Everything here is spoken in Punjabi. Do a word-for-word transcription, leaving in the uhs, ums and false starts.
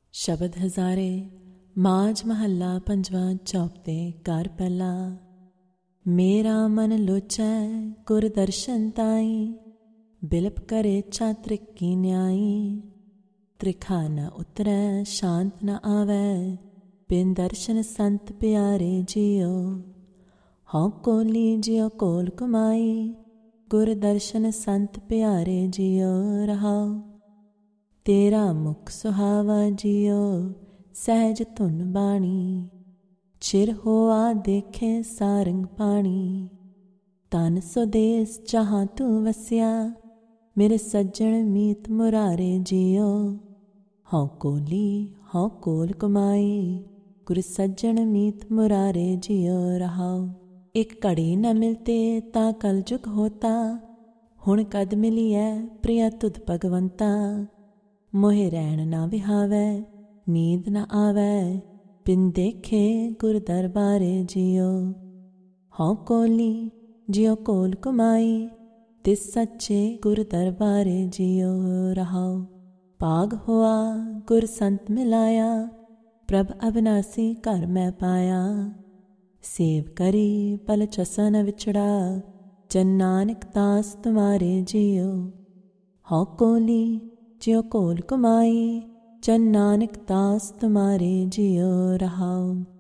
ਸ਼ਬਦ ਹਜ਼ਾਰੇ ਮਾਝ ਮਹੱਲਾ ਪੰਜਵਾਂ ਚੌਪਤੇ ਘਰ ਪਹਿਲਾ। ਮੇਰਾ ਮਨ ਲੋਚੈ ਗੁਰ ਦਰਸ਼ਨ ਤਾਈ, ਬਿਲਪ ਕਰੇ ਚਾਤ੍ਰਿਕ ਕੀ ਨਿਆਈ। ਤ੍ਰਿਖਾ ਨ ਉਤਰੈ ਸ਼ਾਂਤ ਨ ਆਵੈ, ਬਿਨ ਦਰਸ਼ਨ ਸੰਤ ਪਿਆਰੇ ਜਿਉ। ਹਉ ਕੋਲੀ ਜਿਉ ਕੋਲ ਕਮਾਈ, ਗੁਰ ਦਰਸ਼ਨ ਸੰਤ ਪਿਆਰੇ ਜਿਉ ਰਹਾਉ। ਤੇਰਾ ਮੁਖ ਸੁਹਾਵਾ ਜਿਉ, ਸਹਿਜ ਧੁਨ ਬਾਣੀ। ਚਿਰ ਹੋਆ ਦੇਖੇ ਸਾਰੰਗ ਪਾਣੀ, ਤਨ ਸੁਦੇਸ ਜਹਾਂ ਤੂੰ ਵਸਿਆ। ਮੇਰੇ ਸੱਜਣ ਮੀਤ ਮੁਰਾਰੇ ਜਿਉ। ਹਉ ਕੋਲੀ ਹਉ ਕੋਲ ਕਮਾਈ, ਗੁਰ ਸੱਜਣ ਮੀਤ ਮੁਰਾਰੇ ਜਿਉ ਰਹਾਉ। ਇੱਕ ਘੜੀ ਨ ਮਿਲਤੇ ਤਾਂ ਕਲ ਜੁਗ ਹੋਤਾ, ਹੁਣ ਕਦ ਮਿਲੀਐ ਪ੍ਰਿਆ ਤੁਧ ਭਗਵੰਤਾ। ਮੋਹਿ ਰਹਿਣ ਨਾ ਵਿਹਾਵੈ, ਨੀਂਦ ਨ ਆਵੈ, ਬਿਨ ਦੇਖੇ ਗੁਰ ਦਰਬਾਰੇ ਜਿਉ। ਹਉ ਕੋਲੀ ਜਿਉ ਕੋਲ ਕਮਾਈ, ਤਿਸ ਸੱਚੇ ਗੁਰ ਦਰਬਾਰੇ ਜਿਉ ਰਹਾਉ। ਭਾਗ ਹੋਆ ਗੁਰ ਸੰਤ ਮਿਲਾਇਆ, ਪ੍ਰਭ ਅਬਿਨਾਸੀ ਘਰ ਮੈਂ ਪਾਇਆ। ਸੇਵ ਕਰੀ ਪਲ ਚਸਾ ਨ ਵਿਛੜਾ, ਜਨ ਨਾਨਕ ਦਾਸ ਤੁਮਾਰੇ ਜਿਉ। ਹਉ ਕੋਲੀ ਜਿਉ ਕੋਲ ਕਮਾਈ, ਜਨ ਨਾਨਕ ਦਾਸ ਤੁਮਾਰੇ ਜਿਉ ਰਹਾਉ।